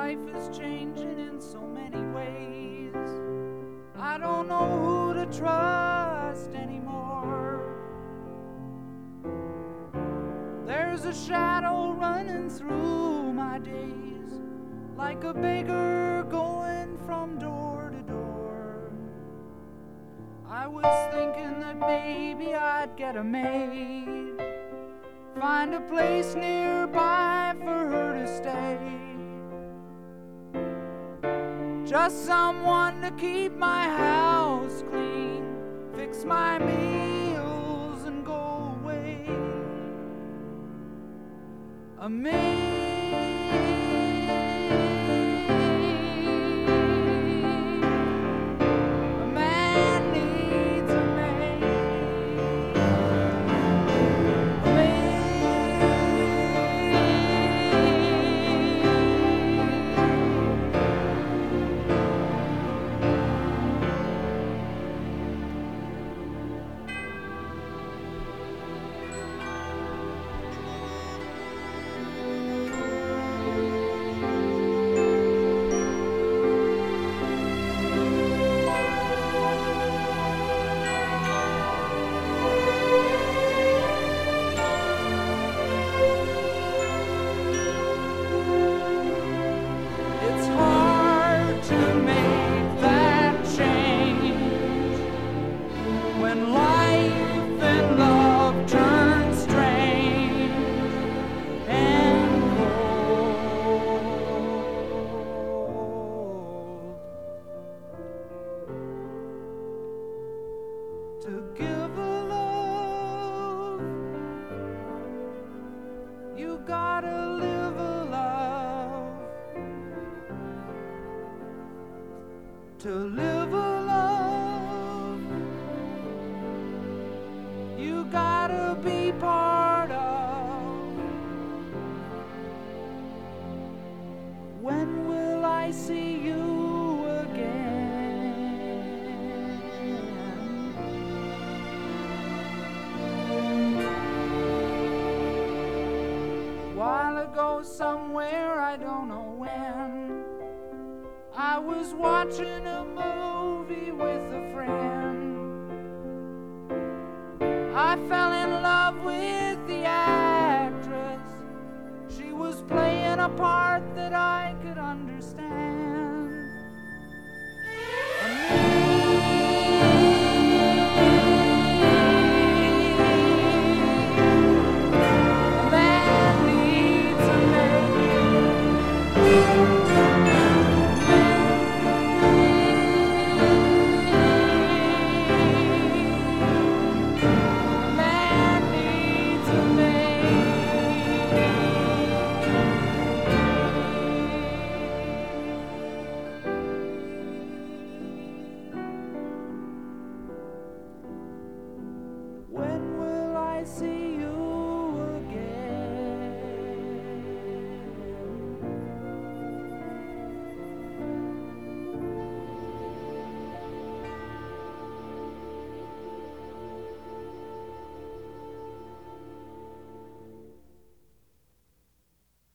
life is changing in so many ways. I don't know who to trust anymore. There's a shadow running through my days, like a beggar going from door to door. I was thinking that maybe I'd get a maid, find a place nearby for her to stay, just someone to keep my house clean, fix my meals and go away. A maid. To give a love, you gotta live a love. To live a love, you gotta be part of. When will I see you again? While ago, somewhere, I don't know when, I was watching a movie with a friend. I fell in love with the actress. She was playing a part that I could understand.